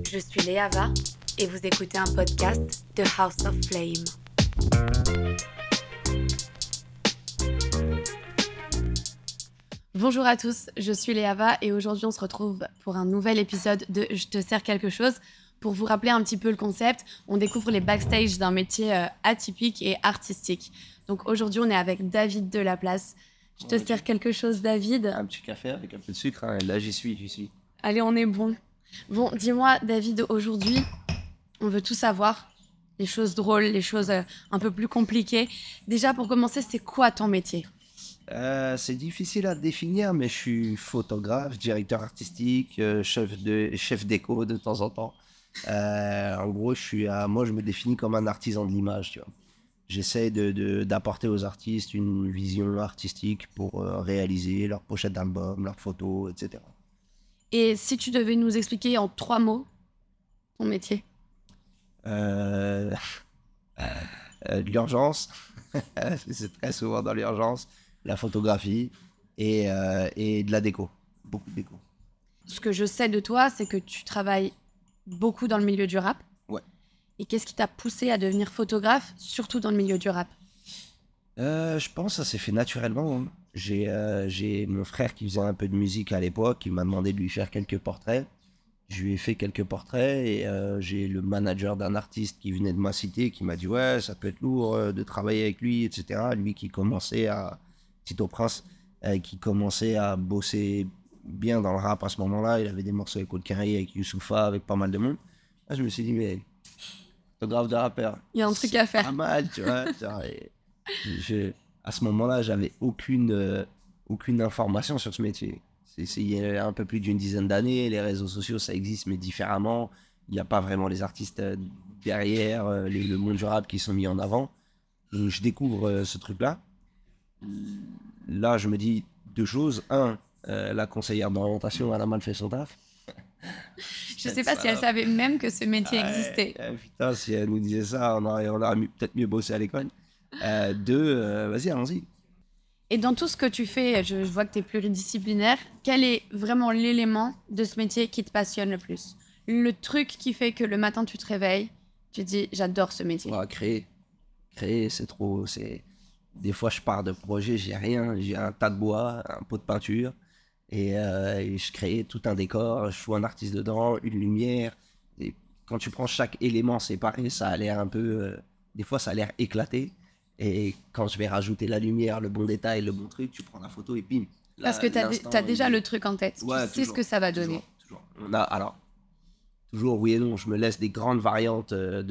Je suis Léava et vous écoutez un podcast de House of Flame. Bonjour à tous, je suis Léava et aujourd'hui on se retrouve pour un nouvel épisode de Je te sers quelque chose. Pour vous rappeler un petit peu le concept, on découvre les backstage d'un métier atypique et artistique. Donc aujourd'hui on est avec David de la Place. Je te sers quelque chose, David? Un petit café avec un peu de sucre, hein. Là j'y suis. Allez, on est bon. Bon, dis-moi, David, aujourd'hui, on veut tout savoir. Les choses drôles, les choses un peu plus compliquées. Déjà, pour commencer, c'est quoi ton métier? C'est difficile à définir, mais je suis photographe, directeur artistique, chef déco de temps en temps. En gros, moi je me définis comme un artisan de l'image, tu vois. J'essaie d'apporter aux artistes une vision artistique pour réaliser leurs pochettes d'albums, leurs photos, etc. Et si tu devais nous expliquer en 3 mots ton métier? Euh, de l'urgence, c'est très souvent dans l'urgence, la photographie et de la déco, beaucoup de déco. Ce que je sais de toi, c'est que tu travailles beaucoup dans le milieu du rap. Ouais. Et qu'est-ce qui t'a poussé à devenir photographe, surtout dans le milieu du rap? Je pense que ça s'est fait naturellement, hein. J'ai mon frère qui faisait un peu de musique à l'époque, qui m'a demandé de lui faire quelques portraits. Je lui ai fait quelques portraits et j'ai le manager d'un artiste qui venait de ma cité qui m'a dit ouais, ça peut être lourd de travailler avec lui, etc. Lui qui commençait Tito Prince, qui commençait à bosser bien dans le rap à ce moment-là. Il avait des morceaux avec Aude Carré, avec Youssoupha, avec pas mal de monde. Là, je me suis dit mais photographe de rappeur, Il y a un truc à faire. pas mal, tu vois. À ce moment-là, j'avais aucune information sur ce métier. Il y a un peu plus d'une dizaine d'années, les réseaux sociaux, ça existe, mais différemment. Il n'y a pas vraiment les artistes derrière, le monde du rap qui sont mis en avant. Donc, je découvre ce truc-là. Là, je me dis deux choses. Un, la conseillère d'orientation, elle a mal fait son taf. Je sais pas si elle savait même que ce métier existait. Putain, si elle nous disait ça, on aurait peut-être mieux bossé à l'école. Deux, vas-y, allons-y. Et dans tout ce que tu fais, je vois que tu es pluridisciplinaire. Quel est vraiment l'élément de ce métier qui te passionne le plus? Le truc qui fait que le matin, tu te réveilles, tu te dis, j'adore ce métier. Ouais, créer, c'est trop. Des fois, je pars de projet, j'ai rien. J'ai un tas de bois, un pot de peinture. Et je crée tout un décor. Je fous un artiste dedans, une lumière. Et quand tu prends chaque élément séparé, ça a l'air un peu. Des fois, ça a l'air éclaté. Et quand je vais rajouter la lumière, le bon détail, le bon truc, tu prends la photo et bim. Parce que tu as déjà le truc en tête. Ouais, tu sais ce que ça va donner. Toujours. Toujours, oui et non, je me laisse des grandes variantes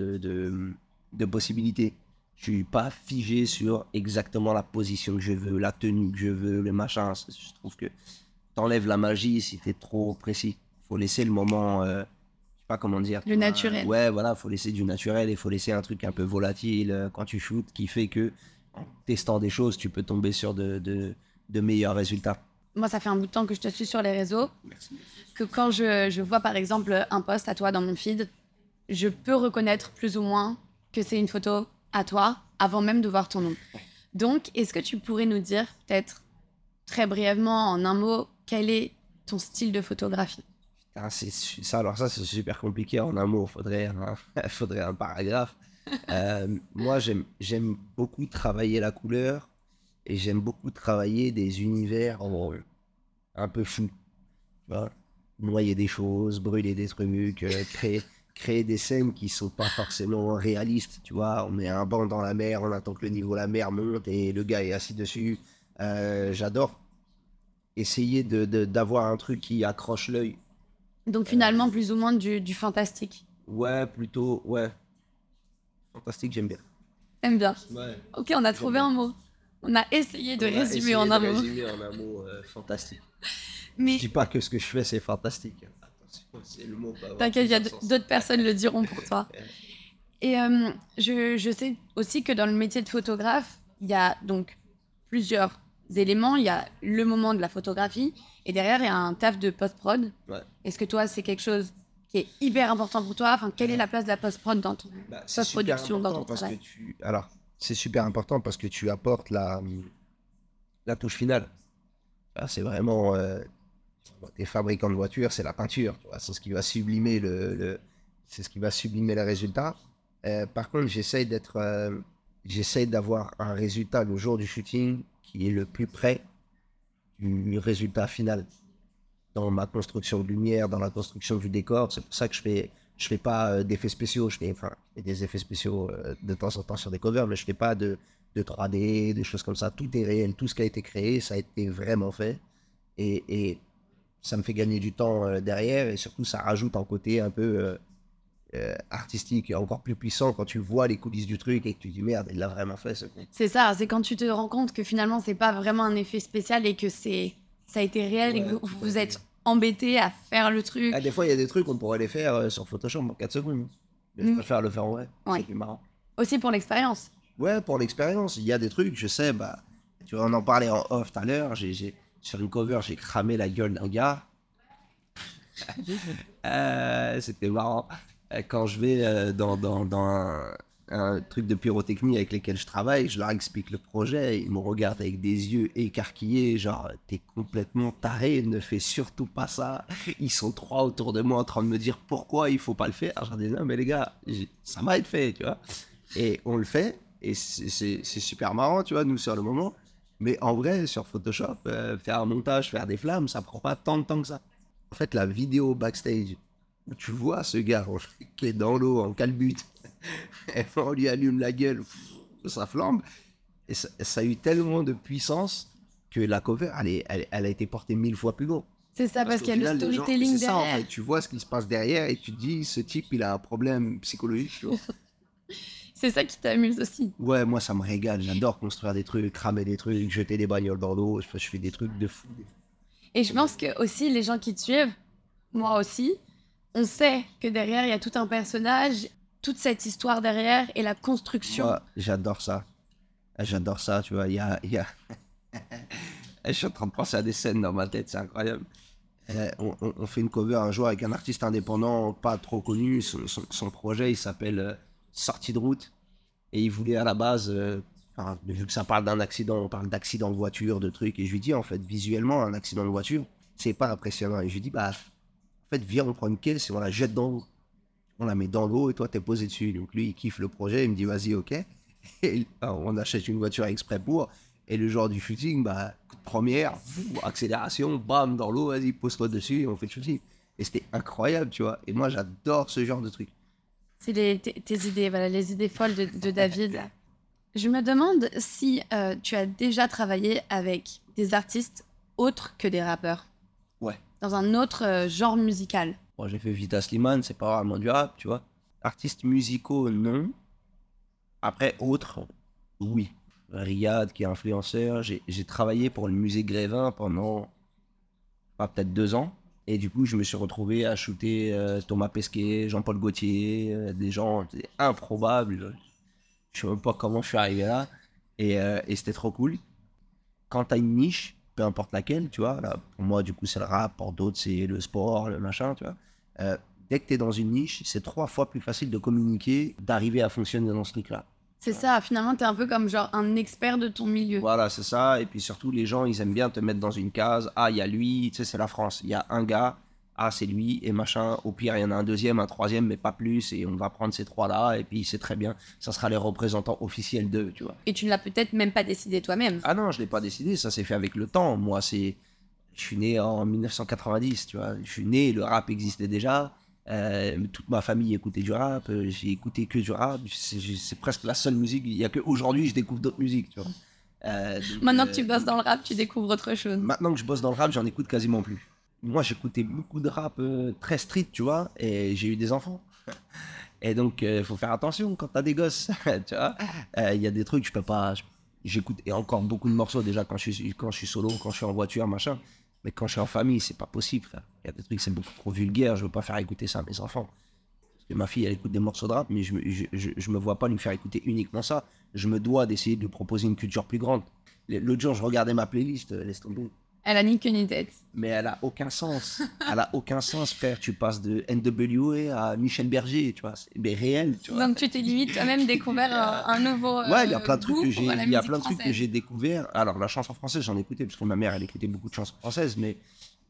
de possibilités. Je suis pas figé sur exactement la position que je veux, la tenue que je veux, le machin. Je trouve que t'enlèves la magie si t'es trop précis. Faut laisser le moment, je sais pas comment dire. Le naturel. Ouais, voilà, faut laisser du naturel et faut laisser un truc un peu volatile quand tu shootes qui fait que en testant des choses, tu peux tomber sur de meilleurs résultats. Moi, ça fait un bout de temps que je te suis sur les réseaux. Merci. Que quand je vois par exemple un post à toi dans mon feed, je peux reconnaître plus ou moins que c'est une photo à toi avant même de voir ton nom. Donc, est-ce que tu pourrais nous dire, peut-être très brièvement, en un mot, quel est ton style de photographie? Ah, c'est super compliqué en un mot, faudrait un paragraphe. Moi, j'aime beaucoup travailler la couleur et j'aime beaucoup travailler des univers un peu fous. Tu vois, noyer des choses, brûler des trucs, créer des scènes qui sont pas forcément réalistes. Tu vois, on met un banc dans la mer, on attend que le niveau de la mer monte et le gars est assis dessus. J'adore essayer d'avoir un truc qui accroche l'œil. Donc finalement, plus ou moins du fantastique. Ouais, plutôt, ouais. Fantastique, j'aime bien. T'aimes bien? Ouais. Ok, on a trouvé un mot. On a essayé de résumer en un mot. Résumer en un mot fantastique. Mais Je dis pas que ce que je fais, c'est fantastique. Attention, c'est le mot. t'inquiète, il y a d'autres personnes le diront pour toi. Et je sais aussi que dans le métier de photographe, il y a donc plusieurs éléments. Il y a le moment de la photographie et derrière, il y a un taf de post-prod. Ouais. Est-ce que toi, c'est quelque chose qui est hyper important pour toi? Enfin, quelle est la place de la post-prod dans ton post-production, dans ton travail? Alors, c'est super important parce que tu apportes la touche finale. Ah, c'est vraiment... T'es fabricant de voitures, c'est la peinture, tu vois, c'est ce qui va sublimer c'est ce qui va sublimer le résultat. Par contre, j'essaye d'avoir un résultat le jour du shooting qui est le plus près du résultat final dans ma construction de lumière, dans la construction du décor. C'est pour ça que je fais pas d'effets spéciaux. Je fais des effets spéciaux de temps en temps sur des covers, mais je fais pas de 3D, des choses comme ça. Tout est réel, tout ce qui a été créé, ça a été vraiment fait. Et ça me fait gagner du temps derrière, et surtout ça rajoute un côté un peu artistique et encore plus puissant quand tu vois les coulisses du truc et que tu te dis merde, il l'a vraiment fait ce truc. C'est ça, c'est quand tu te rends compte que finalement, c'est pas vraiment un effet spécial et que ça a été réel et que vous vous êtes embêté à faire le truc. Ah, des fois, il y a des trucs, on pourrait les faire sur Photoshop en 4 secondes. Mais je préfère le faire en vrai. Ouais. C'est plus marrant. Aussi pour l'expérience. Ouais, pour l'expérience. Il y a des trucs, je sais, tu vois, on en parlait en off tout à l'heure. Sur une cover, j'ai cramé la gueule d'un gars. C'était marrant. Quand je vais dans un truc de pyrotechnie avec lesquels je travaille, je leur explique le projet, ils me regardent avec des yeux écarquillés, genre t'es complètement taré, ne fais surtout pas ça. Ils sont 3 autour de moi en train de me dire pourquoi il faut pas le faire. J'en dis non mais les gars, ça va être fait, tu vois. Et on le fait, et c'est super marrant, tu vois, nous sur le moment. Mais en vrai, sur Photoshop, faire un montage, faire des flammes, ça prend pas tant de temps que ça. En fait, la vidéo backstage, où tu vois ce gars qui est dans l'eau, en calbute, et on lui allume la gueule, ça flambe, et ça a eu tellement de puissance que la cover, elle a été portée 1000 fois plus haut. C'est ça, parce qu'il y a le storytelling c'est ça, en derrière. fait, tu vois ce qui se passe derrière et tu te dis, ce type, il a un problème psychologique, tu vois. C'est ça qui t'amuse aussi. Ouais, moi, ça me régale, j'adore construire des trucs, cramer des trucs, jeter des bagnoles dans l'eau, je fais des trucs de fou. Et je pense que aussi les gens qui te suivent, moi aussi, on sait que derrière il y a tout un personnage, toute cette histoire derrière et la construction. Moi, j'adore ça. J'adore ça, tu vois, je suis en train de penser à des scènes dans ma tête, c'est incroyable. On fait une cover un jour avec un artiste indépendant, pas trop connu. Son projet, il s'appelle Sortie de route. Et il voulait à la base, vu que ça parle d'un accident, on parle d'accident de voiture, de trucs. Et je lui dis, en fait, visuellement, un accident de voiture, c'est pas impressionnant. Et je lui dis, en fait, viens, on prend une caisse et on la jette dans l'eau. On la met dans l'eau et toi, t'es posé dessus. Donc lui, il kiffe le projet, il me dit, vas-y, ok. Et on achète une voiture exprès pour. Et le jour du shooting, coup de première, accélération, bam, dans l'eau, vas-y, pose-toi dessus et on fait le shooting. Et c'était incroyable, tu vois. Et moi, j'adore ce genre de truc. C'est tes idées, voilà, les idées folles de David. Je me demande si tu as déjà travaillé avec des artistes autres que des rappeurs. Ouais. Dans un autre genre musical. Bon, j'ai fait Vita Slimane, c'est pas vraiment du rap, tu vois. Artistes musicaux, non. Après, autres, oui. Riyad, qui est influenceur. J'ai travaillé pour le musée Grévin pendant peut-être 2 ans. Et du coup, je me suis retrouvé à shooter Thomas Pesquet, Jean-Paul Gaultier, des gens improbables. Je sais même pas comment je suis arrivé là. Et c'était trop cool. Quand tu as une niche, peu importe laquelle, tu vois, là, pour moi, du coup, c'est le rap, pour d'autres, c'est le sport, le machin, tu vois. Dès que tu es dans une niche, c'est 3 fois plus facile de communiquer, d'arriver à fonctionner dans ce truc-là. C'est ça, finalement, t'es un peu comme genre un expert de ton milieu. Voilà, c'est ça. Et puis surtout, les gens, ils aiment bien te mettre dans une case. Ah, il y a lui, tu sais, c'est la France. Il y a un gars, ah, c'est lui, et machin. Au pire, il y en a un deuxième, un troisième, mais pas plus. Et on va prendre ces 3-là, et puis c'est très bien. Ça sera les représentants officiels d'eux, tu vois. Et tu ne l'as peut-être même pas décidé toi-même. Ah non, je l'ai pas décidé, ça s'est fait avec le temps. Moi, je suis né en 1990, tu vois. Je suis né, le rap existait déjà. Toute ma famille écoutait du rap. J'ai écouté que du rap. C'est presque la seule musique. Il y a qu'aujourd'hui je découvre d'autres musiques, tu vois. Maintenant que tu bosses dans le rap, tu découvres autre chose. Maintenant que je bosse dans le rap, j'en écoute quasiment plus. Moi, j'écoutais beaucoup de rap très street, tu vois. Et j'ai eu des enfants. Et donc, il faut faire attention quand t'as des gosses, tu vois. Il y a des trucs, je peux pas... J'écoute et encore beaucoup de morceaux déjà quand je suis solo, quand je suis en voiture, machin. Mais quand je suis en famille, c'est pas possible, frère. Il y a des trucs, c'est beaucoup trop vulgaire, je veux pas faire écouter ça à mes enfants. Parce que ma fille, elle écoute des morceaux de rap, mais je me vois pas lui faire écouter uniquement ça. Je me dois d'essayer de lui proposer une culture plus grande. L'autre jour, je regardais ma playlist, laisse tomber. Elle a ni queue ni tête. Mais elle a aucun sens. Elle a aucun sens, frère. Tu passes de NWA à Michel Berger, tu vois. Mais réel, tu vois. Donc tu t'es limite toi-même découvert un nouveau ouais, il y a plein de trucs il y a plein de trucs que j'ai découvert. Alors la chanson française, j'en écoutais parce que ma mère, elle écoutait beaucoup de chansons françaises, mais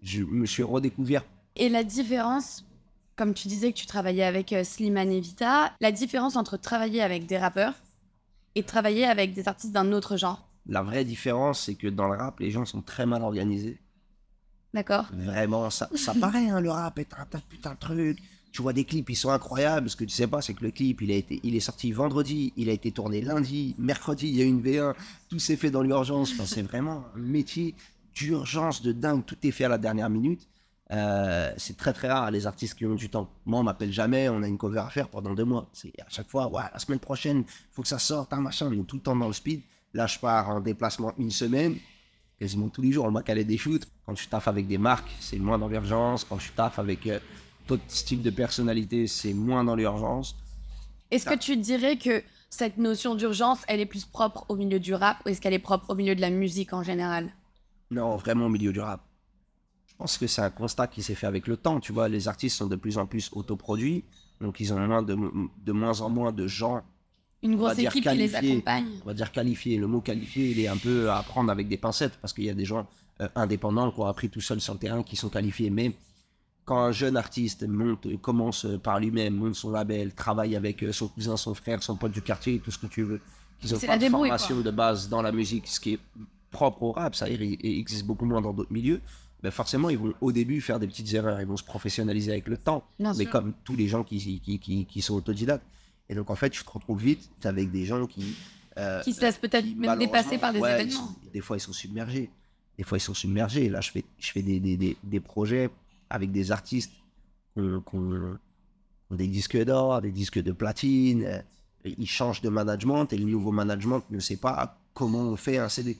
je me suis redécouvert. Et la différence, comme tu disais que tu travaillais avec Slimane et Vita, la différence entre travailler avec des rappeurs et travailler avec des artistes d'un autre genre, La vraie différence, c'est que dans le rap, les gens sont très mal organisés. d'accord? Vraiment, ça paraît, hein, le rap est un putain de truc. Tu vois des clips, ils sont incroyables. Ce que tu sais pas, c'est que le clip, il est sorti vendredi, il a été tourné lundi, mercredi, il y a eu une V1, tout s'est fait dans l'urgence. Enfin, c'est vraiment un métier d'urgence de dingue. Tout est fait à la dernière minute. C'est très très rare les artistes qui ont du temps. Moi, on m'appelle jamais, on a une cover à faire pendant 2 mois. C'est à chaque fois, ouais, la semaine prochaine, faut que ça sorte, un machin. On est tout le temps dans le speed. Là, je pars en déplacement une semaine. Quasiment tous les jours, on m'a calé des shoots. Quand tu taffes avec des marques, c'est moins dans l'urgence. Quand tu taffes avec d'autres styles de personnalité, c'est moins dans l'urgence. Est-ce que tu dirais que cette notion d'urgence, elle est plus propre au milieu du rap ou est-ce qu'elle est propre au milieu de la musique en général? Non, vraiment au milieu du rap. Je pense que c'est un constat qui s'est fait avec le temps. Tu vois, les artistes sont de plus en plus autoproduits. Donc, ils ont de moins en moins de gens, Une on va grosse dire, équipe qui les qualifiés. accompagne? On va dire qualifiés. Le mot qualifié, il est un peu à prendre avec des pincettes parce qu'il y a des gens indépendants qui ont appris tout seuls sur le terrain qui sont qualifiés. Mais quand un jeune artiste commence par lui-même, monte son label, travaille avec son cousin, son frère, son pote du quartier, tout ce que tu veux, qu'ils n'ont C'est pas la de débrouille, formation quoi. de base dans la musique, ce qui est propre au rap, ça il existe beaucoup moins dans d'autres milieux, ben forcément, ils vont au début faire des petites erreurs, ils vont se professionnaliser avec le temps, Bien mais sûr. comme tous les gens qui sont autodidactes. Et donc, en fait, tu te retrouves vite avec des gens Qui se laissent peut-être même dépasser malheureusement, par des ouais, événements. des fois, ils sont submergés. Des fois, ils sont submergés. Là, je fais des projets avec des artistes qui ont des disques d'or, des disques de platine. Et ils changent de management et le nouveau management ne sait pas comment on fait un CD.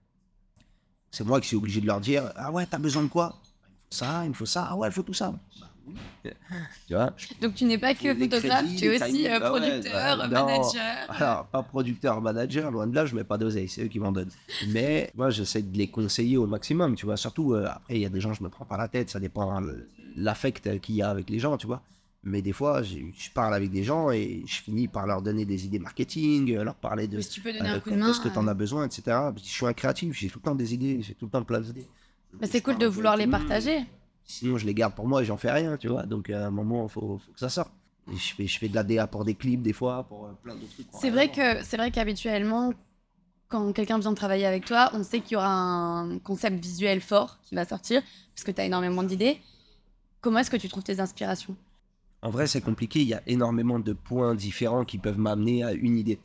C'est moi qui suis obligé de leur dire: ah ouais, t'as besoin de quoi? Il me faut ça, ah ouais, il faut tout ça. Bah oui. Tu vois, Donc tu n'es pas faut que les photographe, crédits, tu les es aussi timings. Ah ouais, producteur, non. manager. Alors, pas producteur, manager, loin de là, je mets pas d'oseille, c'est eux qui m'en donnent. Mais moi, j'essaie de les conseiller au maximum, tu vois. Surtout, après, il y a des gens, je me prends pas la tête, ça dépend l'affect qu'il y a avec les gens, tu vois. Mais des fois, je parle avec des gens et je finis par leur donner des idées marketing, leur parler Oui, de si tu peux donner un coup de quand est-ce que tu en main. as besoin, etc. Je suis un créatif, j'ai tout le temps des idées, j'ai tout le temps plein d'idées. Mais Je c'est cool de parle vouloir les directement. partager. Sinon, je les garde pour moi et j'en fais rien, tu vois. Donc, à un moment, faut que ça sorte. Et je fais de la DA pour des clips, des fois, pour plein d'autres trucs. Qui ont C'est rien à vrai voir. que c'est vrai qu'habituellement, quand quelqu'un vient travailler avec toi, on sait qu'il y aura un concept visuel fort qui va sortir, parce que tu as énormément d'idées. Comment est-ce que tu trouves tes inspirations? En vrai, c'est compliqué. Il y a énormément de points différents qui peuvent m'amener à une idée.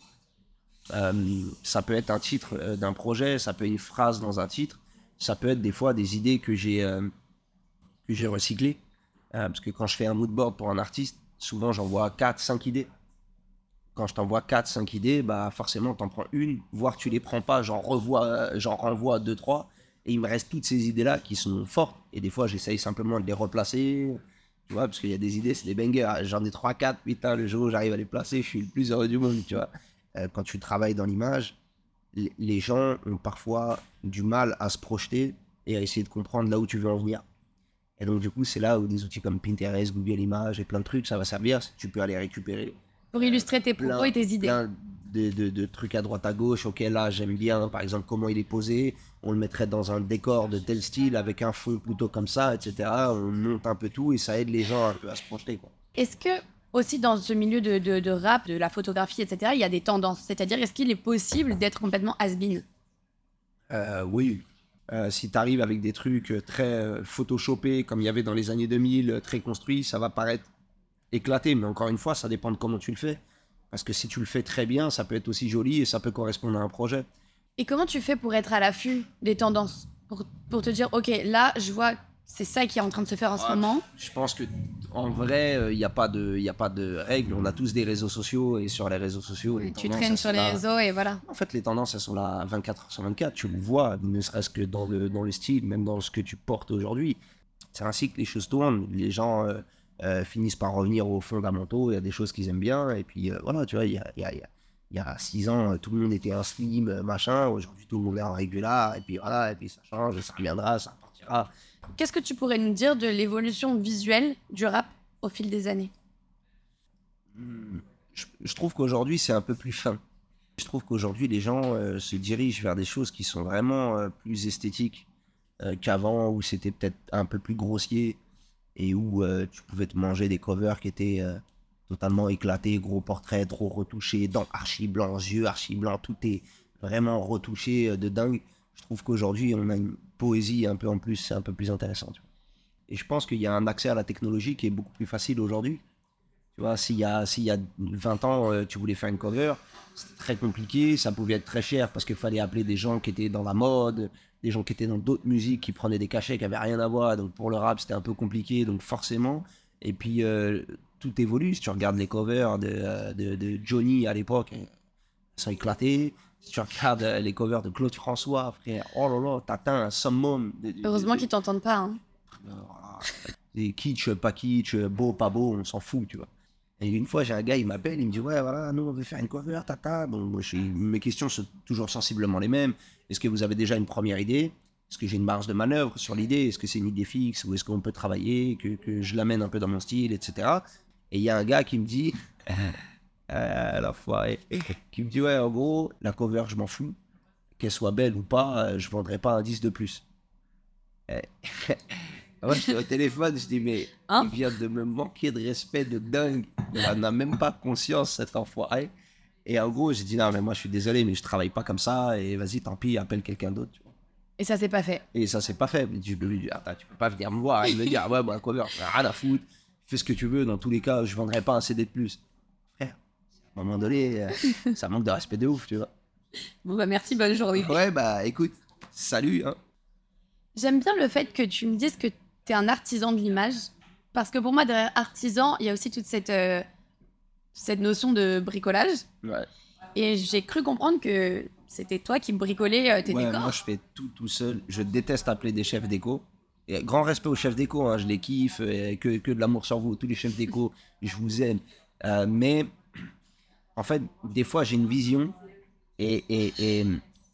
Ça peut être un titre d'un projet, ça peut être une phrase dans un titre, ça peut être des fois des idées que j'ai recyclées. Parce que quand je fais un mood board pour un artiste, souvent j'envoie 4 5 idées. Quand je t'envoie 4 5 idées, bah forcément t'en prends une, voire tu les prends pas, j'en renvoie 2 3 et il me reste toutes ces idées-là qui sont fortes. Et des fois j'essaye simplement de les replacer, tu vois, parce qu'il y a des idées, c'est des bangers. J'en ai 3 4, putain, le jour où j'arrive à les placer, je suis le plus heureux du monde, tu vois. Quand tu travailles dans l'image, les gens ont parfois du mal à se projeter et à essayer de comprendre là où tu veux en venir. Et donc, du coup, c'est là où des outils comme Pinterest, Google Images et plein de trucs, ça va servir. Tu peux aller récupérer Pour illustrer tes propos plein, et tes idées. plein de trucs à droite à gauche. Ok, là, j'aime bien, par exemple, comment il est posé. On le mettrait dans un décor de tel style, avec un fond plutôt comme ça, etc. On monte un peu tout et ça aide les gens un peu à se projeter, quoi. Est-ce que aussi dans ce milieu de rap, de la photographie, etc., il y a des tendances? C'est-à-dire, est-ce qu'il est possible d'être complètement has-been? Oui. Si tu arrives avec des trucs très photoshopés, comme il y avait dans les années 2000, très construits, ça va paraître éclaté. Mais encore une fois, ça dépend de comment tu le fais. Parce que si tu le fais très bien, ça peut être aussi joli et ça peut correspondre à un projet. Et comment tu fais pour être à l'affût des tendances? Pour te dire, ok, là, je vois, c'est ça qui est en train de se faire en ce Ouais, moment. je pense que en vrai, il n'y a pas de règles. On a tous des réseaux sociaux et sur les réseaux sociaux, les Tu tendances, traînes elles sur sont les là. réseaux et voilà. En fait, les tendances, elles sont là 24 heures sur 24. Tu le vois, ne serait-ce que dans le style, même dans ce que tu portes aujourd'hui. C'est ainsi que les choses tournent. Les gens finissent par revenir aux fondamentaux. Il y a des choses qu'ils aiment bien. Et puis voilà, tu vois, il y a 6 ans, tout le monde était un slim, machin. Aujourd'hui, tout le monde est en régular. Et puis voilà, et puis ça change, ça reviendra, ça partira. Qu'est-ce que tu pourrais nous dire de l'évolution visuelle du rap au fil des années? Je trouve qu'aujourd'hui, c'est un peu plus fin. Je trouve qu'aujourd'hui, les gens se dirigent vers des choses qui sont vraiment plus esthétiques. qu'avant, où c'était peut-être un peu plus grossier et où tu pouvais te manger des covers qui étaient totalement éclatés, gros portraits, trop retouchés, dents archi blancs, yeux archi blancs, tout est vraiment retouché de dingue. Je trouve qu'aujourd'hui, on a une poésie un peu en plus, c'est un peu plus intéressant. Tu vois. Et je pense qu'il y a un accès à la technologie qui est beaucoup plus facile aujourd'hui. Tu vois, s'il y a 20 ans, tu voulais faire une cover, c'était très compliqué, ça pouvait être très cher parce qu'il fallait appeler des gens qui étaient dans la mode, des gens qui étaient dans d'autres musiques, qui prenaient des cachets qui n'avaient rien à voir. Donc pour le rap, c'était un peu compliqué, donc forcément. Et puis tout évolue. Si tu regardes les covers de Johnny à l'époque, ils sont éclatés. Si tu regardes les covers de Claude François, frère, oh là là, t'atteins un summum. Heureusement qu'ils t'entendent pas. Hein. Voilà. Et kitsch, pas kitsch, beau, pas beau, on s'en fout, tu vois. Et une fois, j'ai un gars, il m'appelle, il me dit, ouais, voilà, nous, on veut faire une cover, tata. Bon, moi, mes questions sont toujours sensiblement les mêmes. Est-ce que vous avez déjà une première idée? Est-ce que j'ai une marge de manœuvre sur l'idée? Est-ce que c'est une idée fixe? Ou est-ce qu'on peut travailler, que je l'amène un peu dans mon style, etc. Et il y a un gars qui me dit, la foirée, qui me dit, ouais, en gros, la cover, je m'en fous. Qu'elle soit belle ou pas, je vendrai pas un 10 de plus. Moi, j'étais au téléphone, je dis, mais Hein? il vient de me manquer de respect de dingue. Il n'en a même pas conscience, cet enfoiré. Et en gros, j'ai dit, non, mais moi, je suis désolé, mais je travaille pas comme ça. Et vas-y, tant pis, appelle quelqu'un d'autre. Tu vois. Et ça, c'est pas fait. Et ça, c'est pas fait. Mais je lui dis, attends, tu peux pas venir me voir et me dire, ouais, moi, cover, j'en ai rien à foutre. Fais ce que tu veux. Dans tous les cas, je vendrai pas un CD de plus. Frère, à un moment donné, ça manque de respect de ouf, tu vois. Bon, bah merci, bonne journée. Ouais, bah, écoute, salut, hein. J'aime bien le fait que tu me dises que tu es un artisan de l'image. Parce que pour moi, derrière artisan, il y a aussi toute cette notion de bricolage. Ouais. Et j'ai cru comprendre que c'était toi qui bricolais tes Ouais, décors. moi je fais tout seul. Je déteste appeler des chefs déco. Et grand respect aux chefs déco, hein, je les kiffe, que de l'amour sur vous. Tous les chefs déco, je vous aime. Mais en fait, des fois j'ai une vision et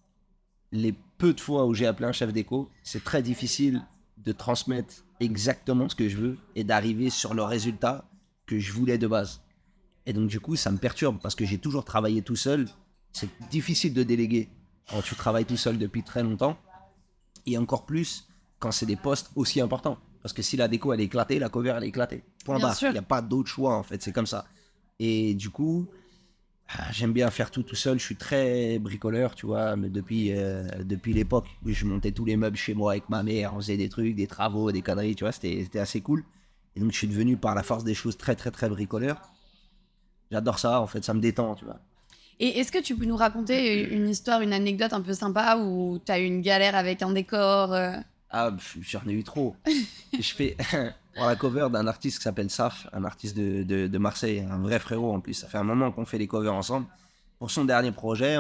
les peu de fois où j'ai appelé un chef déco, c'est très difficile de transmettre exactement ce que je veux et d'arriver sur le résultat que je voulais de base. Et donc du coup, ça me perturbe parce que j'ai toujours travaillé tout seul. C'est difficile de déléguer quand tu travailles tout seul depuis très longtemps. Et encore plus quand c'est des postes aussi importants. Parce que si la déco elle est éclatée, la cover elle est éclatée. Point Bien barre. sûr. Il n'y a pas d'autre choix en fait, c'est comme ça. Et du coup, j'aime bien faire tout seul. Je suis très bricoleur, tu vois, mais depuis l'époque où je montais tous les meubles chez moi avec ma mère, on faisait des trucs, des travaux, des conneries, tu vois, c'était assez cool. Et donc je suis devenu par la force des choses très très très bricoleur. J'adore ça, en fait, ça me détend, tu vois. Et est-ce que tu peux nous raconter une histoire, une anecdote un peu sympa où tu as eu une galère avec un décor Ah, j'en ai eu trop. Je fais pour la cover d'un artiste qui s'appelle Saf, un artiste de Marseille, un vrai frérot en plus. Ça fait un moment qu'on fait les covers ensemble. Pour son dernier projet,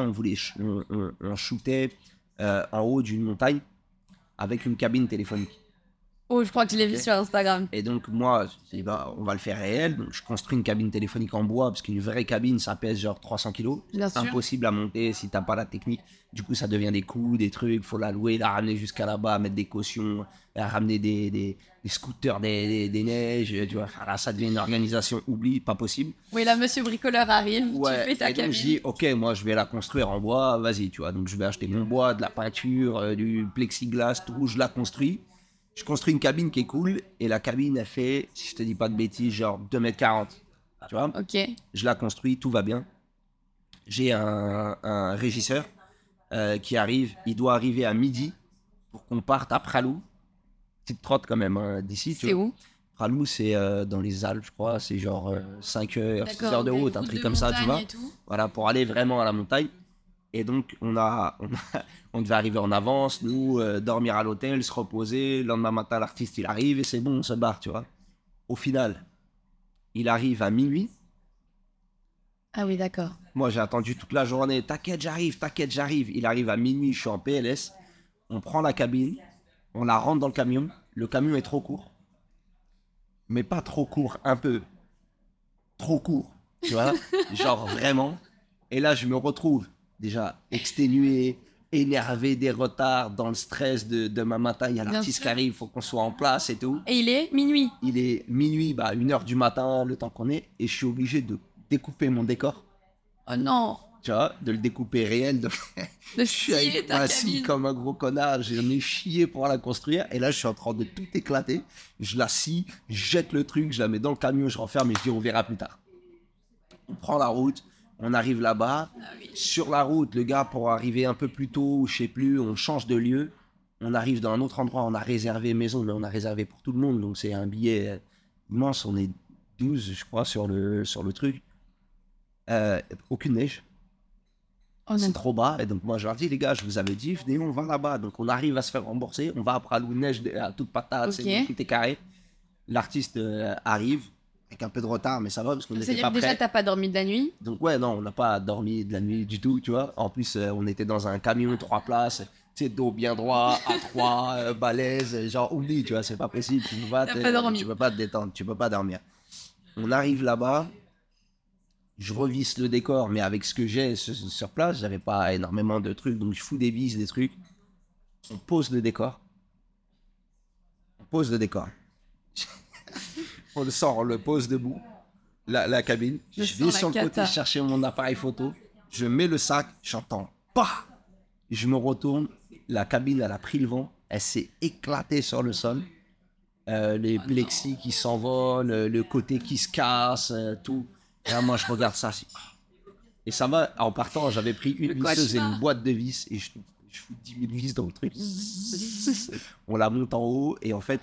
on shootait en haut d'une montagne avec une cabine téléphonique. Oh, je crois que je l'ai vu Ok. sur Instagram. Et donc moi, je dis, bah, on va le faire réel. Donc je construis une cabine téléphonique en bois parce qu'une vraie cabine, ça pèse genre 300 kilos. Bien C'est sûr. impossible à monter si t'as pas la technique. Du coup, ça devient des coûts, des trucs. Faut la louer, la ramener jusqu'à là-bas, mettre des cautions, ramener des scooters, des neiges. Tu vois, enfin, là, ça devient une organisation. Oublie, pas possible. Oui, là, monsieur bricoleur arrive, tu Ouais, fais ta et donc cabine. je dis, ok, moi je vais la construire en bois, vas-y, tu vois. Donc je vais acheter mon bois, de la peinture, du plexiglas, tout, je la construis. Je construis une cabine qui est cool, et la cabine, elle fait, si je te dis pas de bêtises, genre 2,40 m. Tu vois, Ok. je la construis, tout va bien. J'ai un régisseur qui arrive, il doit arriver à midi pour qu'on parte à Pralou. Petite trotte quand même, hein, d'ici, tu C'est vois. où? Pralou, c'est dans les Alpes, je crois, c'est genre 5 heures, 6 D'accord, heures de ok, route, un route truc de comme ça, tu montagne vois. et tout. Voilà, pour aller vraiment à la montagne. Et donc, on devait arriver en avance, nous, dormir à l'hôtel, se reposer. Le lendemain matin, l'artiste, il arrive et c'est bon, on se barre, tu vois. Au final, il arrive à minuit. Ah oui, d'accord. Moi, j'ai attendu toute la journée. T'inquiète, j'arrive, t'inquiète, j'arrive. Il arrive à minuit, je suis en PLS. On prend la cabine, on la rentre dans le camion. Le camion est trop court. Mais pas trop court, un peu trop court, tu vois. Genre vraiment. Et là, je me retrouve déjà exténué, énervé des retards, dans le stress de demain matin. Il y a Bien l'artiste sûr. qui arrive, il faut qu'on soit en place et tout. Et il est minuit. Il est minuit, bah 1 h du matin, le temps qu'on est. Et je suis obligé de découper mon décor. Oh non. tu vois, de le découper réel. Donc, De je suis scier ta assis cabine. comme un gros connard, j'en ai chié pour la construire, et là, je suis en train de tout éclater. Je la scie, je jette le truc, je la mets dans le camion, je referme et je dis on verra plus tard. On prend la route, on arrive là-bas. Sur la route, le gars, pour arriver un peu plus tôt, je sais plus, on change de lieu. On arrive dans un autre endroit, on a réservé maison, mais on a réservé pour tout le monde, donc c'est un billet immense. On est 12, je crois, sur le truc. Aucune neige, Oh c'est non. trop bas. Et donc, moi, je leur dis, les gars, je vous avais dit, venez, on va là-bas. Donc, on arrive à se faire rembourser. On va après à l'eau de neige à toute patate, Ok. tout est carré. L'artiste arrive avec un peu de retard, mais ça va parce qu'on n'était C'est-à-dire pas que déjà, prêts. t'as pas dormi de la nuit. Donc ouais, non, on n'a pas dormi de la nuit du tout, tu vois. En plus, on était dans un camion 3 places, tu sais, dos bien droit, à 3 balèze, genre oublie, tu vois, c'est pas possible. T'as pas dormi. Tu peux pas te détendre, tu peux pas dormir. On arrive là-bas, je revisse le décor, mais avec ce que j'ai sur place, j'avais pas énormément de trucs, donc je fous des vis, des trucs. On pose le décor. On pose le décor. On le sort, on le pose debout. La cabine. Je Je sens vais la sur le côté cata. chercher mon appareil photo. Je mets le sac, j'entends pas. Je me retourne. La cabine, elle a pris le vent. Elle s'est éclatée sur le sol. Les plexis qui s'envolent, le côté qui se casse, tout. Et là, moi, je regarde ça. Et ça va, en partant, j'avais pris une Le visseuse et cauchemar. une boîte de vis. Et je fous 10 000 vis dans le truc. On la monte en haut. Et en fait,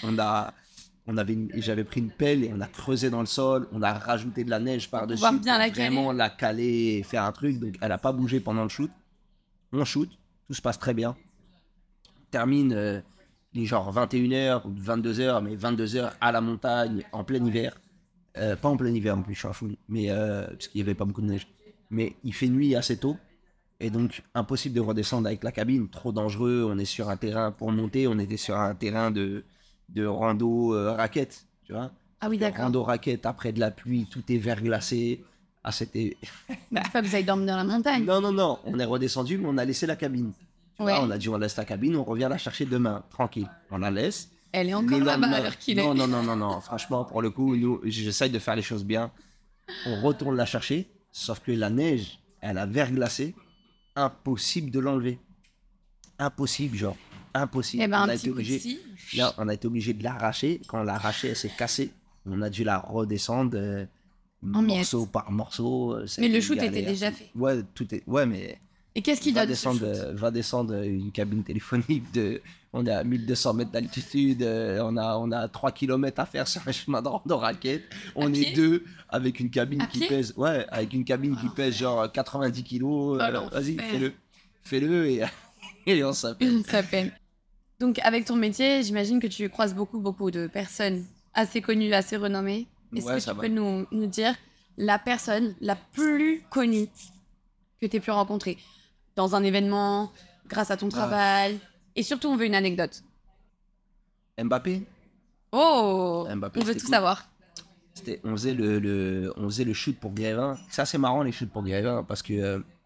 j'avais pris une pelle et on a creusé dans le sol, on a rajouté de la neige par-dessus pouvoir bien pour la caler. vraiment la caler et faire un truc. Donc elle n'a pas bougé pendant le shoot. On shoot, tout se passe très bien. On termine les genre 21h ou 22h, mais 22h à la montagne en plein hiver. Pas en plein hiver en plus, je suis un fou, mais parce qu'il n'y avait pas beaucoup de neige. Mais il fait nuit assez tôt. Et donc, impossible de redescendre avec la cabine, trop dangereux. On est sur un terrain, pour monter, on était sur un terrain de rando raquette, tu vois. Ah oui, d'accord. Rando raquette, après de la pluie, tout est verglacé. Ah, c'était. Bah, faut pas que vous allez dormir dans la montagne. Non, non, non, on est redescendu, mais on a laissé la cabine. Tu Ouais. vois, on a dit, on laisse la cabine, on revient la chercher demain, tranquille. On la laisse. Elle est Le encore là-bas lendemain- à l'heure qu'il est. Non, non, non, non, non, franchement, pour le coup, nous, j'essaye de faire les choses bien. On retourne la chercher, sauf que la neige, elle a verglacé. Impossible de l'enlever. Impossible, genre. Impossible. Eh ben, On un a petit été coup de obligé. scie. Là, on a été obligé de l'arracher. Quand on l'a arrachée, elle s'est cassée. On a dû la redescendre En miettes. morceau par morceau. Ça a Mais été le une shoot était galère. déjà fait. Ouais, tout est. Ouais, mais Et qu'est-ce qu'il va donne ce descendre, shoot va descendre une cabine téléphonique de. On est à 1200 mètres d'altitude, on a 3 km à faire sur un chemin de rando raquette. On est pied deux avec une cabine À qui pied pèse, ouais, avec une cabine qui pèse genre 90 kilos. Vas-y, l'enfer. fais-le et on s'appelle. Ça peine. Donc, avec ton métier, j'imagine que tu croises beaucoup de personnes assez connues, assez renommées. Est-ce Ouais, que ça tu va. peux nous dire la personne la plus connue que tu aies pu rencontrer dans un événement, grâce à ton travail? Et surtout, on veut une anecdote. Mbappé, Oh, Mbappé, on veut c'était tout cool. savoir. On faisait on faisait le shoot pour Grévin. C'est assez marrant les shoots pour Grévin parce que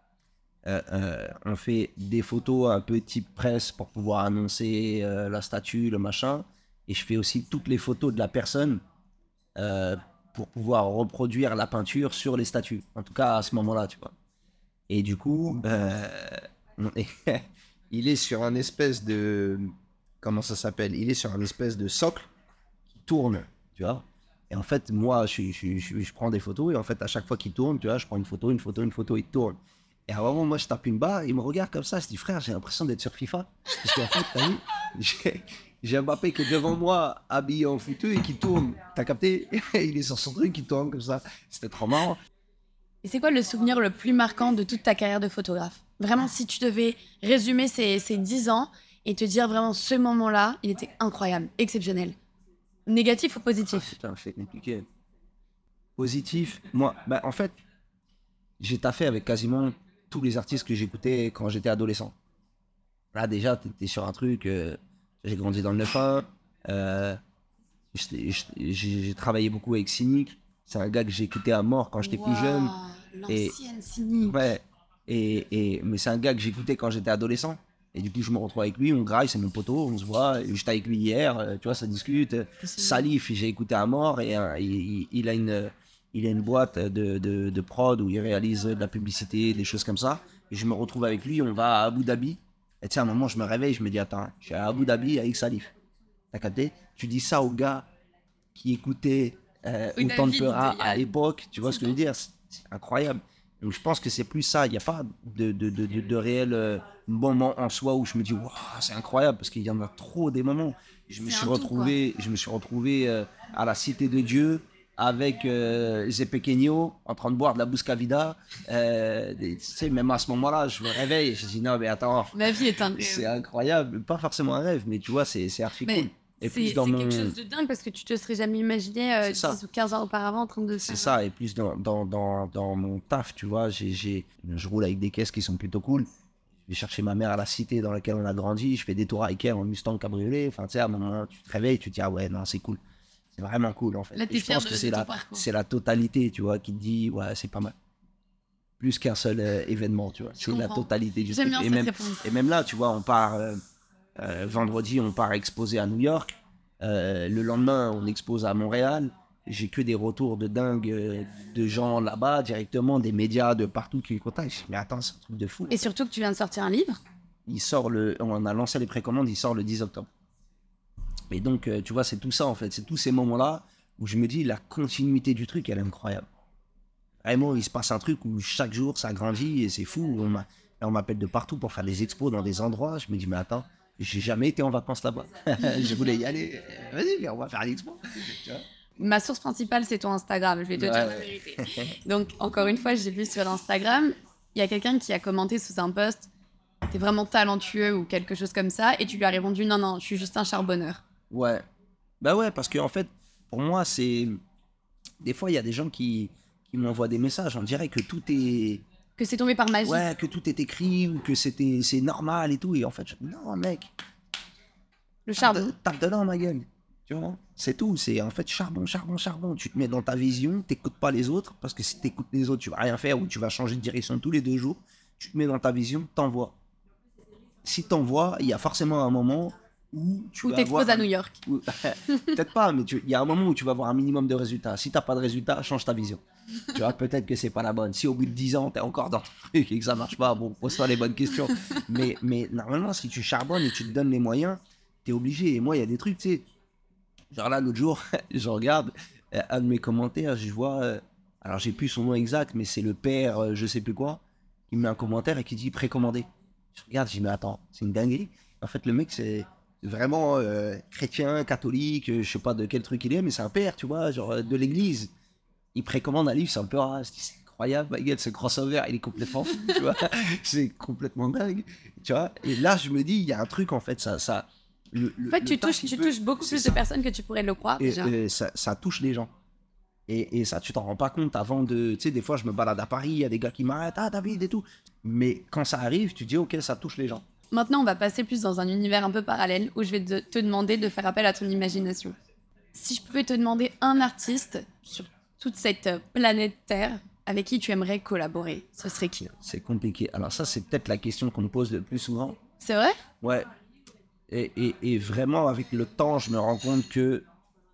on fait des photos un peu type presse pour pouvoir annoncer la statue, le machin. Et je fais aussi toutes les photos de la personne euh, pour pouvoir reproduire la peinture sur les statues. En tout cas, à ce moment-là, tu vois. Et du coup, on est- il est sur un espèce de... Comment ça s'appelle? Il est sur un espèce de socle qui tourne, tu vois. Et en fait, moi, je prends des photos et en fait, à chaque fois qu'il tourne, tu vois, je prends une photo, il tourne. Et à un moment, moi, je tape une barre, il me regarde comme ça, je dis, frère, j'ai l'impression d'être sur FIFA. Parce qu'en fait, t'as vu, j'ai Mbappé qui est devant moi, habillé en fouteux et qui tourne. T'as capté? Il est sur son truc, il tourne comme ça. C'était trop marrant. Et c'est quoi le souvenir le plus marquant de toute ta carrière de photographe? Vraiment, si tu devais résumer ces 10 ans et te dire vraiment ce moment-là, il était incroyable, exceptionnel. Négatif ou Ah, positif? putain, c'est compliqué. Positif, moi, bah, en fait, j'ai taffé avec quasiment tous les artistes que j'écoutais quand j'étais adolescent. Là, déjà, t'es sur un truc. J'ai grandi dans le 9-1. J'ai travaillé beaucoup avec Cynic. C'est un gars que j'écoutais à mort quand j'étais plus jeune. Waouh, Et- l'ancienne cynique. Ouais. Mais c'est un gars que j'écoutais quand j'étais adolescent. Et du coup, je me retrouve avec lui, on graille, c'est mon poteau, on se voit. J'étais avec lui hier, tu vois, ça discute. Salif, j'ai écouté à mort et il a il a une boîte de prod où il réalise de la publicité, des choses comme ça. Et je me retrouve avec lui, on va à Abu Dhabi. Et tu sais, à un moment, je me réveille, je me dis, attends, je suis à Abu Dhabi avec Salif. T'as capté? Tu dis ça aux gars qui écoutaient Oui, Autant de David, Peur il y à a l'époque, tu vois ce 10 que je veux ans. dire? C'est incroyable. Donc je pense que c'est plus ça, il n'y a pas de réel moment en soi où je me dis, waouh, c'est incroyable, parce qu'il y en a trop des moments. C'est un tout, quoi. Je me suis retrouvé à la Cité de Dieu avec Zepequenio en train de boire de la Buscavida. Tu sais, même à ce moment-là, je me réveille et je dis, non, mais attends, Ma vie est un c'est rêve. incroyable. Pas forcément un rêve, mais tu vois, c'est archi cool. Mais Et plus dans c'est quelque mon, chose de dingue parce que tu te serais jamais imaginé c'est ça. 10 ou 15 ans auparavant en train de C'est faire. ça, et plus dans mon taf, tu vois, je roule avec des caisses qui sont plutôt cool. Je vais chercher ma mère à la cité dans laquelle on a grandi, je fais des tours avec elle en Mustang cabriolet. Enfin, tu sais, à un moment, tu te réveilles, tu te dis, ah ouais, non, c'est cool. C'est vraiment cool, en fait. Là, Et t'es je fier pense que de ton parcours. c'est la totalité, tu vois, qui te dit, ouais, c'est pas mal. Plus qu'un seul événement, tu vois. Je C'est la comprends. totalité du J'aime truc. bien cette réponse. Et même là, tu vois, on part vendredi, on part exposer à New York. Le lendemain, on expose à Montréal. J'ai que des retours de dingue de gens là-bas, directement, des médias de partout qui me contactent. Je dis, mais attends, c'est un truc de fou. Et surtout que tu viens de sortir un livre. On a lancé les précommandes, il sort le 10 octobre. Et donc, tu vois, c'est tout ça en fait. C'est tous ces moments-là où je me dis, la continuité du truc, elle est incroyable. Vraiment, il se passe un truc où chaque jour, ça grandit et c'est fou. On m'appelle de partout pour faire des expos dans des endroits. Je me dis, mais attends, j'ai jamais été en vacances là-bas. Je voulais y aller. Vas-y, mais on va faire l'expo. Tu vois. Ma source principale, c'est ton Instagram, je vais te dire la Ouais. vérité. Donc, encore une fois, j'ai vu sur Instagram, il y a quelqu'un qui a commenté sous un post, t'es vraiment talentueux ou quelque chose comme ça, et tu lui as répondu, non, non, je suis juste un charbonneur. Ouais. Bah ouais, parce que en fait, pour moi, c'est. Des fois, il y a des gens qui m'envoient des messages. On dirait que tout est. Que c'est tombé par magie. Ouais, que tout est écrit ou que c'est normal et tout. Et en fait, non, mec, Le charbon. tape dedans, ma gueule. Tu vois, c'est tout. C'est en fait charbon, charbon, charbon. Tu te mets dans ta vision, t'écoutes pas les autres, parce que si t'écoutes les autres, tu vas rien faire ou tu vas changer de direction tous les 2 jours. Tu te mets dans ta vision, t'envoies. Si t'envoies, il y a forcément un moment où tu Ou vas t'exposes avoir à New York. peut-être pas, mais il y a un moment où tu vas avoir un minimum de résultats. Si t'as pas de résultats, change ta vision. Tu vois, peut-être que c'est pas la bonne. Si au bout de 10 ans, t'es encore dans ton truc et que ça marche pas, bon, pose-toi les bonnes questions. Mais normalement, si tu charbonnes et tu te donnes les moyens, t'es obligé. Et moi, il y a des trucs, tu sais, genre là, l'autre jour, je regarde un de mes commentaires, je vois, alors j'ai plus son nom exact, mais c'est le père, je sais plus quoi, qui me met un commentaire et qui dit précommandé. Je regarde, je dis, mais attends, c'est une dinguerie. En fait, le mec, c'est vraiment chrétien, catholique, je sais pas de quel truc il est, mais c'est un père, tu vois, genre de l'église. Il précommande un livre, c'est un peu rare. Je dis, c'est incroyable, ma gueule, ce crossover, il est complètement fou, tu vois. C'est complètement dingue, tu vois. Et là, je me dis, il y a un truc, en fait, En fait, le taf, tu touches beaucoup c'est plus de ça. personnes que tu pourrais le croire, déjà. Et ça touche les gens. Et ça, tu t'en rends pas compte avant de. Tu sais, des fois, je me balade à Paris, il y a des gars qui m'arrêtent, ah, David et tout. Mais quand ça arrive, tu dis, ok, ça touche les gens. Maintenant, on va passer plus dans un univers un peu parallèle où je vais te demander de faire appel à ton imagination. Si je pouvais te demander un artiste sur toute cette planète Terre avec qui tu aimerais collaborer, ce serait qui? C'est compliqué. Alors, ça, c'est peut-être la question qu'on me pose le plus souvent. C'est vrai? Ouais. Et vraiment, avec le temps, je me rends compte que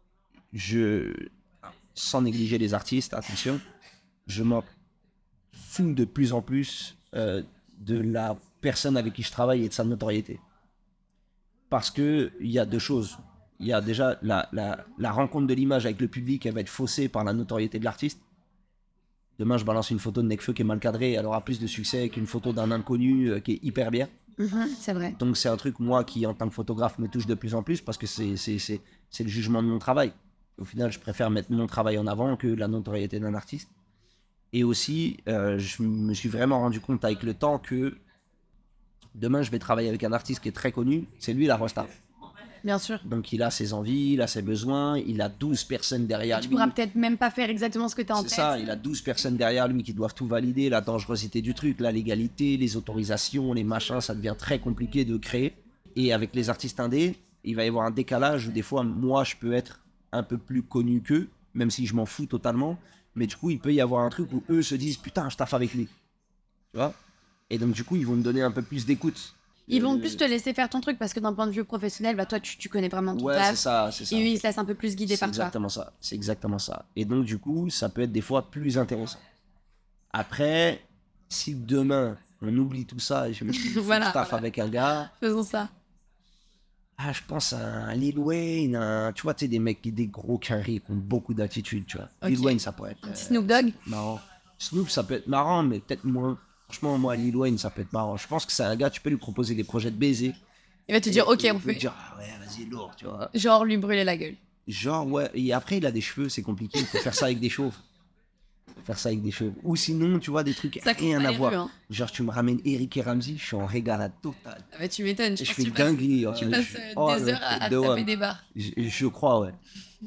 je. Sans négliger les artistes, attention, je m'en fous de plus en plus de la personne avec qui je travaille et de sa notoriété. Parce que il y a 2 choses. Il y a déjà la rencontre de l'image avec le public, elle va être faussée par la notoriété de l'artiste. Demain, je balance une photo de Nekfeu qui est mal cadrée, elle aura plus de succès qu'une photo d'un inconnu qui est hyper bien. C'est vrai. Donc c'est un truc, moi, qui en tant que photographe me touche de plus en plus parce que c'est le jugement de mon travail. Au final, je préfère mettre mon travail en avant que la notoriété d'un artiste. Et aussi, je me suis vraiment rendu compte avec le temps que demain, je vais travailler avec un artiste qui est très connu, c'est lui la rockstar. Bien sûr. Donc il a ses envies, il a ses besoins, il a 12 personnes derrière Tu lui. pourras peut-être même pas faire exactement ce que tu as en C'est tête. ça, il a 12 personnes derrière lui qui doivent tout valider, la dangerosité du truc, la légalité, les autorisations, les machins, ça devient très compliqué de créer. Et avec les artistes indés, il va y avoir un décalage où des fois, moi, je peux être un peu plus connu qu'eux, même si je m'en fous totalement. Mais du coup, il peut y avoir un truc où eux se disent, putain, je taffe avec lui. Tu vois. Et donc, du coup, ils vont me donner un peu plus d'écoute. Ils vont plus te laisser faire ton truc parce que d'un point de vue professionnel, bah toi, tu connais vraiment ton Ouais, taf. c'est ça, c'est ça. Et eux, ils se laissent un peu plus guider C'est par toi. exactement ça. C'est exactement ça. Et donc, du coup, ça peut être des fois plus intéressant. Après, si demain, on oublie tout ça et je me dis, il faut que Voilà, je taffe voilà. avec un gars, Faisons ça. je pense à un Lil Wayne, tu vois, tu sais, des mecs, des gros carrés qui ont beaucoup d'attitude, tu vois. Ok. Lil Wayne, ça pourrait être Un petit Snoop Dogg. marrant. Snoop, ça peut être marrant, mais peut-être moins. Franchement, moi, Lil Wayne, ça peut être marrant. Je pense que c'est un gars, tu peux lui proposer des projets de baiser. Il va te dire, ok, Et on il peut fait. dire, ah ouais, vas-y, lourd, tu vois. Genre lui brûler la gueule. Genre, ouais. Et après, il a des cheveux, c'est compliqué. Il faut faire ça avec des chauves. Faire ça avec des cheveux. Ou sinon, tu vois, des trucs Ça court rien pas à les voir. rues, hein. Genre, tu me ramènes Eric et Ramsey, je suis en régalade totale. Ah bah, tu m'étonnes. Je pense fais que une dinguerie. Tu passes des heures à te taper des barres. Je crois, ouais.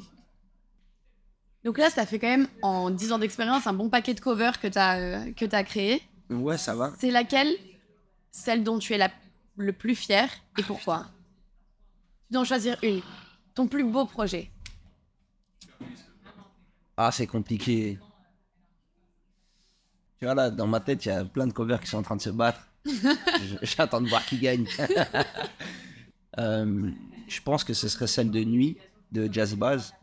Donc là, ça fait quand même, en 10 ans d'expérience, un bon paquet de covers que t'as créé. Ouais, ça va. C'est laquelle, celle dont tu es le plus fier et pourquoi? Tu dois en choisir une. Ton plus beau projet. Ah, c'est compliqué. Tu vois, là, dans ma tête, il y a plein de covers qui sont en train de se battre. J'attends de voir qui gagne. Je pense que ce serait celle de Nuit, de Jazzy Bass.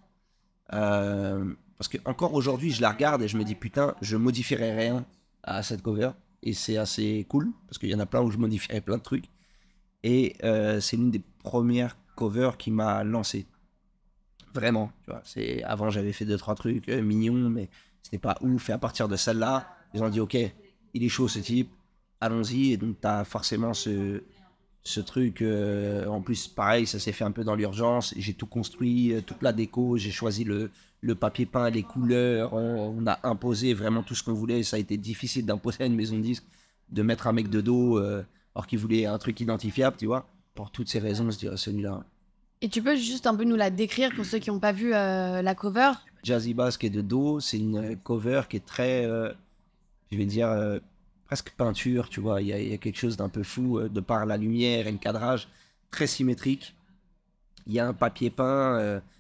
Parce que encore aujourd'hui, je la regarde et je me dis, putain, je modifierai rien à cette cover. Et c'est assez cool, parce qu'il y en a plein où je modifierais plein de trucs. Et c'est l'une des premières covers qui m'a lancé. Vraiment, tu vois. Avant, j'avais fait 2-3 trucs mignons, mais c'était pas ouf. Et à partir de celle-là, ils ont dit, ok, il est chaud ce type, allons-y. Et donc, t'as forcément ce truc. En plus, pareil, ça s'est fait un peu dans l'urgence. J'ai tout construit, toute la déco. J'ai choisi le papier peint, les couleurs. On a imposé vraiment tout ce qu'on voulait. Ça a été difficile d'imposer à une maison de disques, de mettre un mec de dos, alors qu'il voulait un truc identifiable, tu vois. Pour toutes ces raisons, je dirais celui-là. Et tu peux juste un peu nous la décrire pour ceux qui n'ont pas vu la cover? Jazzy Bass qui est de dos, c'est une cover qui est très, je vais dire, presque peinture, tu vois. Il y a quelque chose d'un peu fou de par la lumière et le cadrage, très symétrique. Il y a un papier peint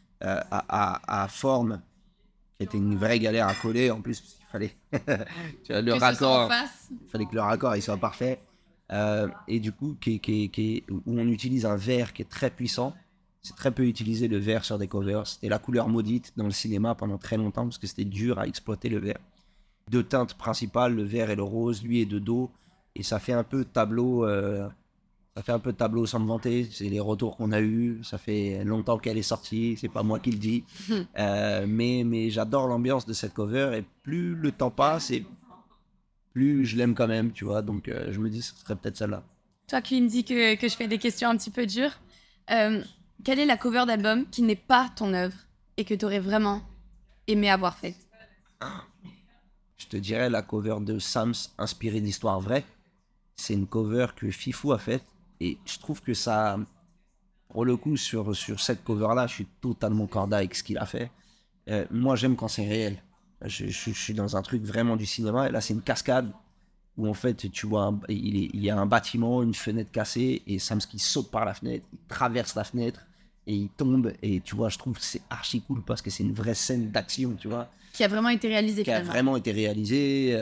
à forme qui était une vraie galère à coller. En plus, il fallait tu vois, le Que ce soit en raccord, face. il fallait que le raccord il soit parfait. Et du coup, où on utilise un verre qui est très puissant. C'est très peu utilisé le verre sur des covers. C'était la couleur maudite dans le cinéma pendant très longtemps parce que c'était dur à exploiter le verre. Deux teintes principales, le vert et le rose, lui est de dos. Et ça fait un peu tableau. Ça fait un peu tableau sans me vanter. C'est les retours qu'on a eus. Ça fait longtemps qu'elle est sortie. C'est pas moi qui le dis. Mais j'adore l'ambiance de cette cover. Et plus le temps passe, et plus je l'aime quand même, tu vois. Donc je me dis, ce serait peut-être celle-là. Toi qui me dis que je fais des questions un petit peu dures, quelle est la cover d'album qui n'est pas ton œuvre et que tu aurais vraiment aimé avoir faite? Je te dirais la cover de Sams, inspirée d'histoires vraies. C'est une cover que Fifou a faite. Et je trouve que ça, pour le coup, sur cette cover-là, je suis totalement corda avec ce qu'il a fait. Moi, j'aime quand c'est réel. Je suis dans un truc vraiment du cinéma. Et là, c'est une cascade où, en fait, tu vois, il y a un bâtiment, une fenêtre cassée. Et Sams qui saute par la fenêtre, il traverse la fenêtre et il tombe. Et tu vois, je trouve que c'est archi cool parce que c'est une vraie scène d'action, tu vois. Qui a vraiment été réalisée Qui a finalement. vraiment été réalisée.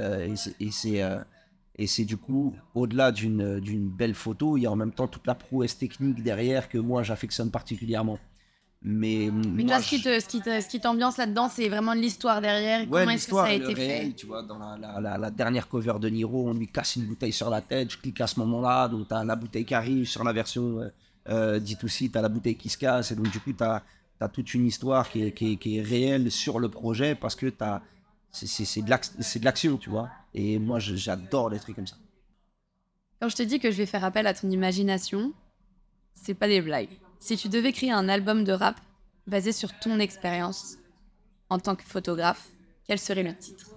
Et c'est du coup, au-delà d'une belle photo, il y a en même temps toute la prouesse technique derrière que moi j'affectionne particulièrement. Mais Mais moi, toi, ce qui t'ambiance là-dedans, c'est vraiment l'histoire derrière. ouais, Comment est-ce que ça a l'histoire et le été réel, fait? tu vois, dans la dernière cover de Niro, on lui casse une bouteille sur la tête, je clique à ce moment-là, donc t'as la bouteille qui arrive sur la version D2C, t'as la bouteille qui se casse, et donc du coup t'as toute une histoire qui est réelle sur le projet, parce que c'est de l'action, tu vois, et moi j'adore les trucs comme ça. Quand je te dis que je vais faire appel à ton imagination, c'est pas des blagues. Si tu devais créer un album de rap basé sur ton expérience en tant que photographe, quel serait le titre?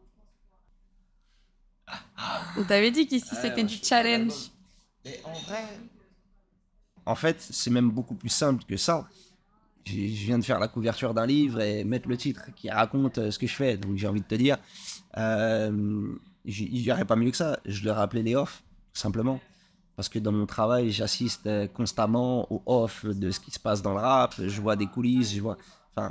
On t'avait dit qu'ici c'était du challenge. Mais en vrai, en fait, c'est même beaucoup plus simple que ça. Je viens de faire la couverture d'un livre et mettre le titre qui raconte ce que je fais. Donc j'ai envie de te dire, il n'y aurait pas mieux que ça. Je le rappelais les off, tout simplement. Parce que dans mon travail, j'assiste constamment aux off de ce qui se passe dans le rap. Je vois des coulisses, enfin,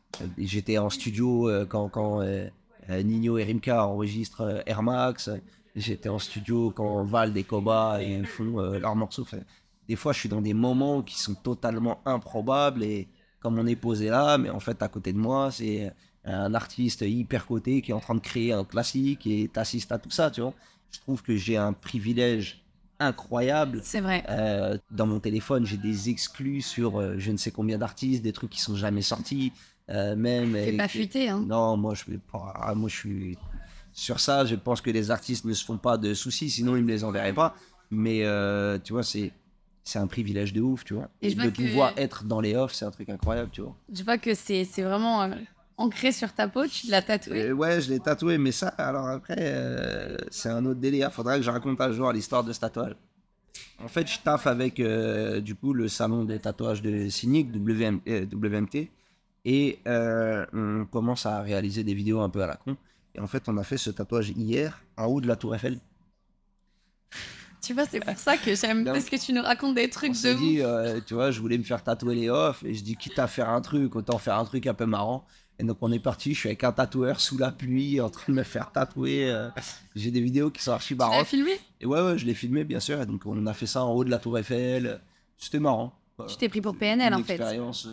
j'étais en studio quand Nino et Rimka enregistrent Air Max. J'étais en studio quand Val et Koba et ils font leurs morceaux. Enfin, des fois, je suis dans des moments qui sont totalement improbables et comme on est posé là, mais en fait, à côté de moi, c'est un artiste hyper coté qui est en train de créer un classique et t'assistes à tout ça, tu vois. Je trouve que j'ai un privilège incroyable. C'est vrai. Dans mon téléphone, j'ai des exclus sur je ne sais combien d'artistes, des trucs qui sont jamais sortis. Même. Fais pas fuiter, hein. Non, moi, je vais pas. Moi, je suis. Sur ça, je pense que les artistes ne se font pas de soucis, sinon ils me les enverraient pas. Mais tu vois, c'est un privilège de ouf, tu vois. Et je vois De que, pouvoir être dans les offs, c'est un truc incroyable, tu vois. je vois que c'est vraiment ancré sur ta peau, tu l'as tatoué. Ouais, je l'ai tatoué, mais ça, alors après, c'est un autre délire. Faudrait que je raconte un jour l'histoire de ce tatouage. En fait, je taffe avec du coup le salon des tatouages de Cynic, WMT, et on commence à réaliser des vidéos un peu à la con. Et en fait, on a fait ce tatouage hier en haut de la Tour Eiffel. Tu vois, c'est pour ça que j'aime, parce que tu nous racontes des On trucs de s'est dit, ouf. tu vois, je voulais me faire tatouer les off, et je dis, quitte à faire un truc, autant faire un truc un peu marrant. Et donc, on est parti, je suis avec un tatoueur sous la pluie, en train de me faire tatouer. J'ai des vidéos qui sont archi Tu l'as marrantes. filmé? Et ouais, je l'ai filmé, bien sûr. Et donc, on a fait ça en haut de la Tour Eiffel. C'était marrant. Tu t'es pris pour PNL, Une en fait. expérience.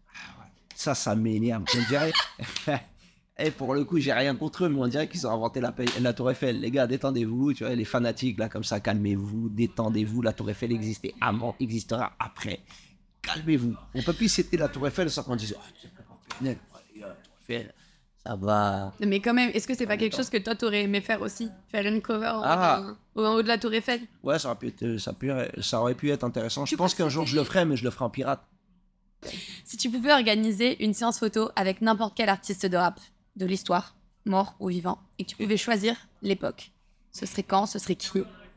Ça m'énerve. On dirait. Et pour le coup, j'ai rien contre eux, mais on dirait qu'ils ont inventé la Tour Eiffel. Les gars, détendez-vous, tu vois, les fanatiques, là, comme ça, calmez-vous, détendez-vous. La Tour Eiffel existait avant, existera après. Calmez-vous. On peut plus citer la Tour Eiffel sans qu'on dise, oh, tu sais pas, PNL, les gars, la Tour Eiffel, ça va. Mais quand même, est-ce que c'est pas quelque chose que toi, t'aurais aimé faire aussi? Faire une cover Ah, en haut de la Tour Eiffel? ouais, ça aurait pu être intéressant. Je Tu pense penses qu'un que jour, je le ferai, mais je le ferai en pirate. Si tu pouvais organiser une séance photo avec n'importe quel artiste de rap, de l'histoire, mort ou vivant, et que tu pouvais choisir l'époque, ce serait quand? Ce serait qui?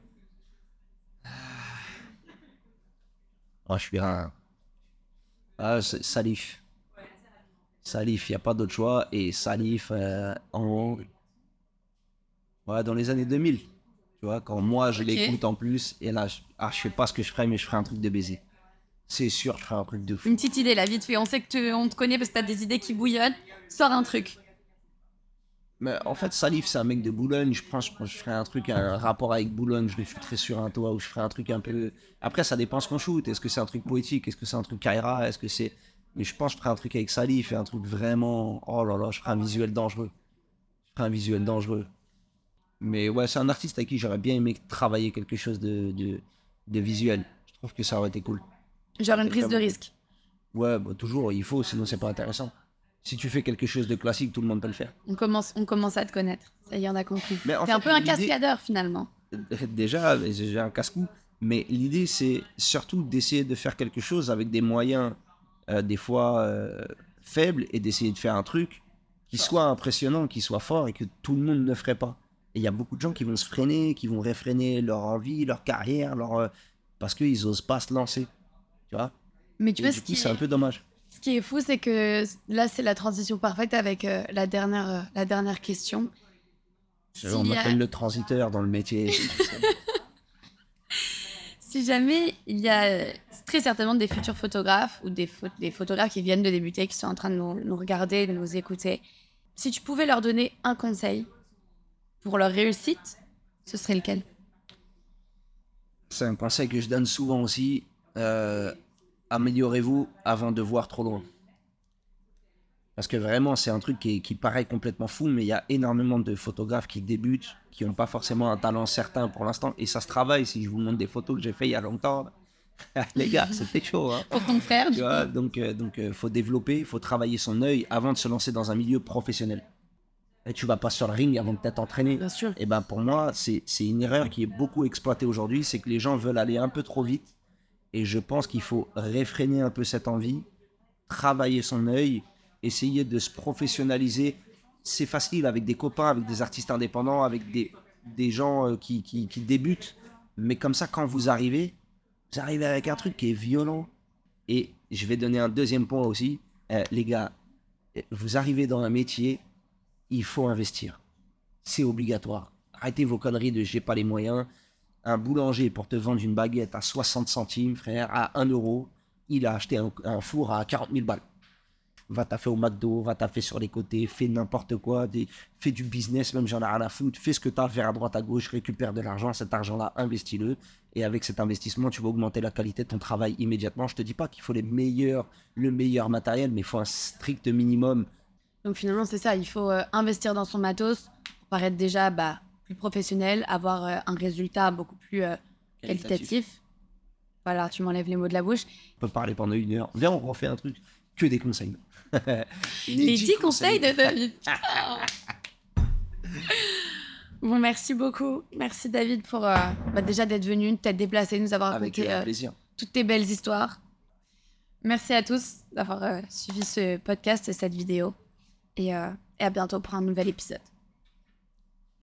Moi, je suis un. Ah, Salif. Salif, il n'y a pas d'autre choix. Et Salif, ouais, dans les années 2000. Tu vois, quand moi, je Ok. l'écoute en plus. Et là, je sais pas ce que je ferais, mais je ferais un truc de baiser. C'est sûr, je ferais un truc de fou. Une petite idée, là, vite fait. On sait que on te connaît parce que t'as des idées qui bouillonnent. Sors un truc. Mais en fait, Salif, c'est un mec de Boulogne. Je pense que je ferais un truc, un rapport avec Boulogne. Je le shooterais sur un toit ou je ferais un truc un peu. Après, ça dépend ce qu'on shoot. Est-ce que c'est un truc poétique? Est-ce que c'est un truc Kaira? Est-ce que c'est. Mais je pense que je ferais un truc avec Salif et un truc vraiment. Oh là là, je ferais un visuel dangereux. Je ferais un visuel dangereux. Mais ouais, c'est un artiste avec qui j'aurais bien aimé travailler quelque chose de visuel. Je trouve que ça aurait été cool. Genre une C'est prise de vraiment cool. risque. Ouais, bah, toujours, il faut, sinon c'est pas intéressant. Si tu fais quelque chose de classique, tout le monde peut le faire. On commence à te connaître. Ça y est, on a compris. Mais en T'es un fait, peu un l'idée, cascadeur, finalement. déjà, j'ai un casse-cou, mais l'idée, c'est surtout d'essayer de faire quelque chose avec des moyens, des fois faibles, et d'essayer de faire un truc qui soit impressionnant, qui soit fort, et que tout le monde ne ferait pas. Et il y a beaucoup de gens qui vont se freiner, qui vont réfréner leur envie, leur carrière, parce qu'ils osent pas se lancer, tu vois. Mais tu Et vois, du coup, c'est un peu dommage. ce qui est fou, c'est que là, c'est la transition parfaite avec la dernière question. On S'il y a- m'appelle le transiteur dans le métier. Si jamais il y a très certainement des futurs photographes ou des photographes qui viennent de débuter, qui sont en train de nous regarder, de nous écouter, si tu pouvais leur donner un conseil pour leur réussite, ce serait lequel? C'est un conseil que je donne souvent aussi. Améliorez-vous avant de voir trop loin. Parce que vraiment, c'est un truc qui paraît complètement fou, mais il y a énormément de photographes qui débutent, qui n'ont pas forcément un talent certain pour l'instant. Et ça se travaille. Si je vous montre des photos que j'ai fait il y a longtemps, les gars, c'était chaud. Hein. Pour ton frère, Tu du vois, coup. donc faut développer, faut travailler son œil avant de se lancer dans un milieu professionnel. Et tu vas pas sur le ring avant de t'être entraîné. Bien sûr. Et ben pour moi, c'est une erreur qui est beaucoup exploitée aujourd'hui, c'est que les gens veulent aller un peu trop vite. Et je pense qu'il faut réfréner un peu cette envie, travailler son œil, essayer de se professionnaliser. C'est facile avec des copains, avec des artistes indépendants, avec des gens qui débutent. Mais comme ça, quand vous arrivez avec un truc qui est violent. Et je vais donner un deuxième point aussi. Les gars, vous arrivez dans un métier, il faut investir. C'est obligatoire. Arrêtez vos conneries de j'ai pas les moyens. Un boulanger pour te vendre une baguette à 60 centimes, frère, à 1 euro, il a acheté un four à 40 000 balles. va taffer au McDo, va taffer sur les côtés, fais n'importe quoi, fais du business, même j'en ai rien à foutre, fais ce que tu as à faire à droite à gauche, récupère de l'argent, cet argent-là, investis-le. Et avec cet investissement, tu vas augmenter la qualité de ton travail immédiatement. Je te dis pas qu'il faut le meilleur matériel, mais il faut un strict minimum. Donc finalement, c'est ça, il faut investir dans son matos pour paraître déjà plus professionnel, avoir un résultat beaucoup plus qualitatif. Voilà, tu m'enlèves les mots de la bouche. On peut parler pendant 1 heure. Viens, on refait un truc. Que des conseils. Les 10 conseils de David. Bon, merci beaucoup. Merci David pour déjà d'être venu, de t'être déplacé, de nous avoir raconté toutes tes belles histoires. Merci à tous d'avoir suivi ce podcast et cette vidéo. Et à bientôt pour un nouvel épisode.